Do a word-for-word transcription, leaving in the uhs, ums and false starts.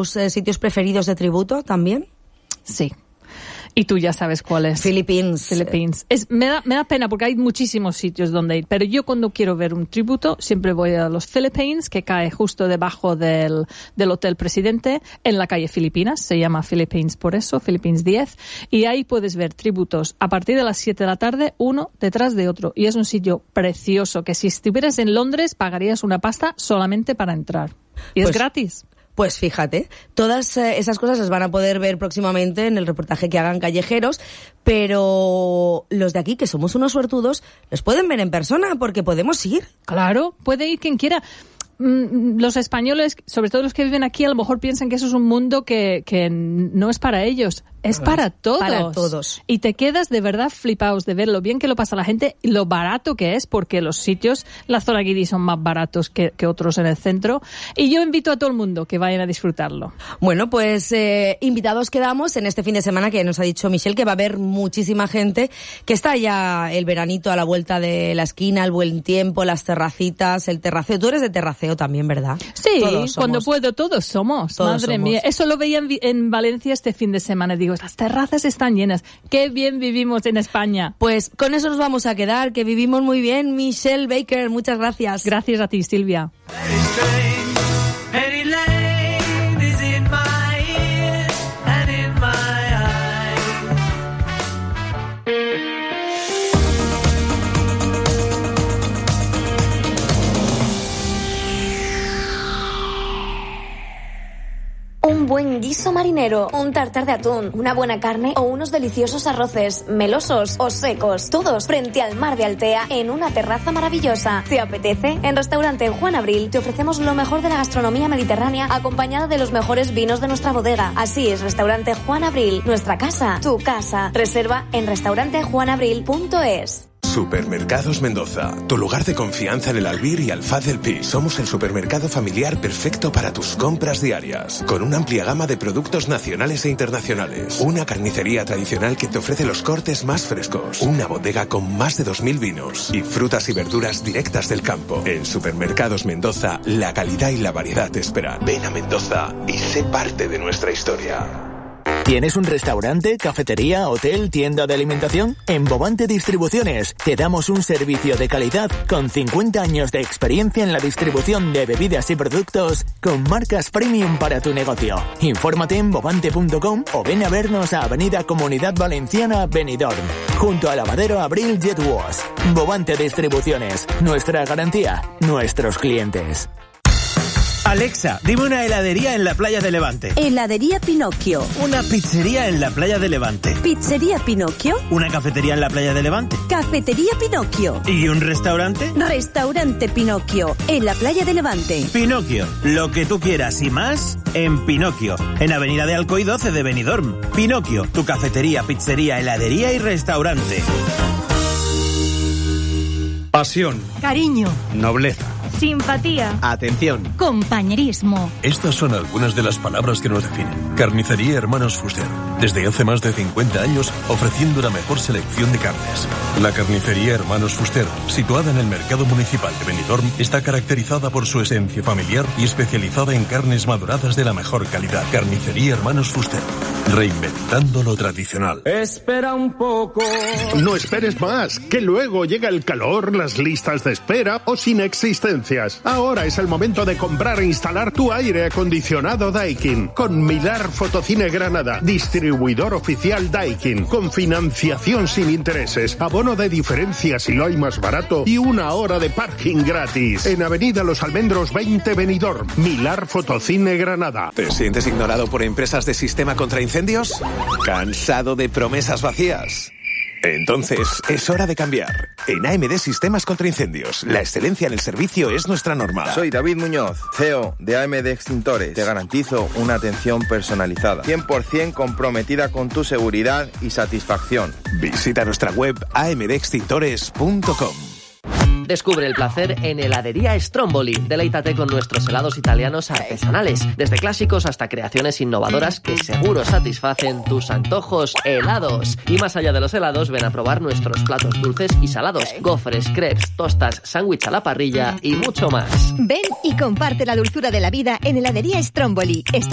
tus eh, sitios preferidos de tributo también? Sí. Y tú ya sabes cuál es. Philippines. Philippines. Es, me, da, me da pena porque hay muchísimos sitios donde ir, pero yo cuando quiero ver un tributo siempre voy a los Philippines, que cae justo debajo del, del Hotel Presidente, en la calle Filipinas, se llama Philippines por eso, Philippines diez, y ahí puedes ver tributos a partir de las siete de la tarde, uno detrás de otro, y es un sitio precioso que si estuvieras en Londres pagarías una pasta solamente para entrar. Y pues, es gratis. Pues fíjate, todas eh, esas cosas las van a poder ver próximamente en el reportaje que hagan Callejeros, pero los de aquí, que somos unos suertudos, los pueden ver en persona porque podemos ir. Claro, puede ir quien quiera. Los españoles, sobre todo los que viven aquí, a lo mejor piensan que eso es un mundo que, que no es para ellos. Es para todos. Para todos. Y te quedas de verdad flipados de ver lo bien que lo pasa la gente y lo barato que es, porque los sitios, la zona Guidi son más baratos que, que otros en el centro. Y yo invito a todo el mundo que vayan a disfrutarlo. Bueno, pues eh, invitados quedamos en este fin de semana, que nos ha dicho Michelle que va a haber muchísima gente, que está ya el veranito a la vuelta de la esquina, el buen tiempo, las terracitas, el terraceo. Tú eres de terraceo también, ¿verdad? Sí, cuando puedo, todos somos. Todos Madre somos. mía, eso lo veía en, en Valencia este fin de semana. Digo, las terrazas están llenas. Qué bien vivimos en España. Pues con eso nos vamos a quedar, que vivimos muy bien. Michelle Baker, muchas gracias. Gracias a ti, Silvia. Un buen guiso marinero, un tartar de atún, una buena carne o unos deliciosos arroces, melosos o secos, todos frente al mar de Altea en una terraza maravillosa. ¿Te apetece? En Restaurante Juan Abril te ofrecemos lo mejor de la gastronomía mediterránea acompañada de los mejores vinos de nuestra bodega. Así es, Restaurante Juan Abril, nuestra casa, tu casa. Reserva en restaurante juan abril punto es. Supermercados Mendoza, tu lugar de confianza en el Albir y Alfaz del Pi. Somos el supermercado familiar perfecto para tus compras diarias, con una amplia gama de productos nacionales e internacionales. Una carnicería tradicional que te ofrece los cortes más frescos. Una bodega con más de dos mil vinos y frutas y verduras directas del campo. En Supermercados Mendoza, la calidad y la variedad te esperan. Ven a Mendoza y sé parte de nuestra historia. ¿Tienes un restaurante, cafetería, hotel, tienda de alimentación? En Bovante Distribuciones te damos un servicio de calidad con cincuenta años de experiencia en la distribución de bebidas y productos con marcas premium para tu negocio. Infórmate en bovante punto com o ven a vernos a Avenida Comunidad Valenciana, Benidorm, junto al lavadero Abril Jet Wash. Bovante Distribuciones, nuestra garantía, nuestros clientes. Alexa, dime una heladería en la playa de Levante. Heladería Pinocchio. Una pizzería en la playa de Levante. Pizzería Pinocchio. Una cafetería en la playa de Levante. Cafetería Pinocchio. ¿Y un restaurante? Restaurante Pinocchio, en la playa de Levante. Pinocchio, lo que tú quieras y más en Pinocchio, en Avenida de Alcoy doce de Benidorm. Pinocchio, tu cafetería, pizzería, heladería y restaurante. Pasión. Cariño. Nobleza. Simpatía. Atención. Compañerismo. Estas son algunas de las palabras que nos definen. Carnicería Hermanos Fuster. Desde hace más de cincuenta años ofreciendo la mejor selección de carnes. La Carnicería Hermanos Fuster, situada en el Mercado Municipal de Benidorm, está caracterizada por su esencia familiar y especializada en carnes maduradas de la mejor calidad. Carnicería Hermanos Fuster. Reinventando lo tradicional. Espera un poco. No esperes más, que luego llega el calor, las listas de espera o sin existencias. Ahora es el momento de comprar e instalar tu aire acondicionado Daikin. Con Milar Fotocine Granada, distribuidor oficial Daikin. Con financiación sin intereses, abono de diferencia si lo hay más barato y una hora de parking gratis. En Avenida Los Almendros veinte Benidorm. Milar Fotocine Granada. ¿Te sientes ignorado por empresas de sistema contra incendios? ¿Cansado de promesas vacías? Entonces, es hora de cambiar. En A M D Sistemas contra Incendios, la excelencia en el servicio es nuestra norma. Soy David Muñoz, C E O de A M D Extintores. Te garantizo una atención personalizada, cien por ciento comprometida con tu seguridad y satisfacción. Visita nuestra web a m d extintores punto com. Descubre el placer en Heladería Stromboli. Deleítate con nuestros helados italianos artesanales, desde clásicos hasta creaciones innovadoras que seguro satisfacen tus antojos helados. Y más allá de los helados, ven a probar nuestros platos dulces y salados, gofres, crepes, tostas, sándwich a la parrilla y mucho más. Ven y comparte la dulzura de la vida en Heladería Stromboli. Está